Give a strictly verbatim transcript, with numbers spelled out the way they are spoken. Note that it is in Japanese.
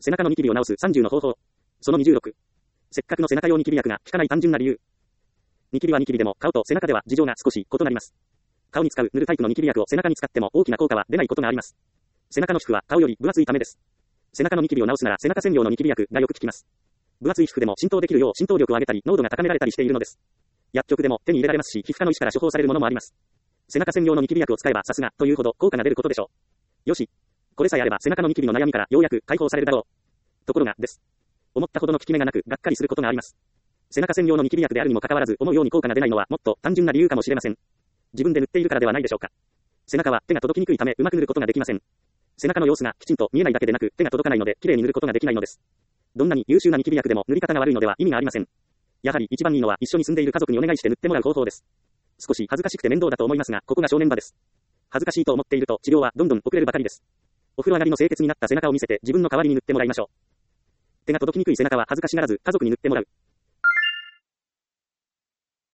背中のニキビを治すさんじゅうの方法。そのにじゅうろく。せっかくの背中用ニキビ薬が効かない単純な理由。ニキビはニキビでも顔と背中では事情が少し異なります。顔に使う塗るタイプのニキビ薬を背中に使っても大きな効果は出ないことがあります。背中の皮膚は顔より分厚いためです。背中のニキビを治すなら背中専用のニキビ薬がよく効きます。分厚い皮膚でも浸透できるよう浸透力を上げたり濃度が高められたりしているのです。薬局でも手に入れられますし皮膚科の医師から処方されるものもあります。背中専用のニキビ薬を使えばさすがというほど効果が出ることでしょう。よし。これさえあれば背中のニキビの悩みからようやく解放されるだろう。ところがです。思ったほどの効き目がなくがっかりすることがあります。背中専用のニキビ薬であるにもかかわらず思うように効果が出ないのはもっと単純な理由かもしれません。自分で塗っているからではないでしょうか。背中は手が届きにくいためうまく塗ることができません。背中の様子がきちんと見えないだけでなく手が届かないので綺麗に塗ることができないのです。どんなに優秀なニキビ薬でも塗り方が悪いのでは意味がありません。やはり一番いいのは一緒に住んでいる家族にお願いして塗ってもらう方法です。少し恥ずかしくて面倒だと思いますがここが正念場です。恥ずかしいと思っていると治療はどんどん遅れるばかりです。お風呂上がりの清潔になった背中を見せて自分の代わりに塗ってもらいましょう。手が届きにくい背中は恥ずかしがらず家族に塗ってもらう。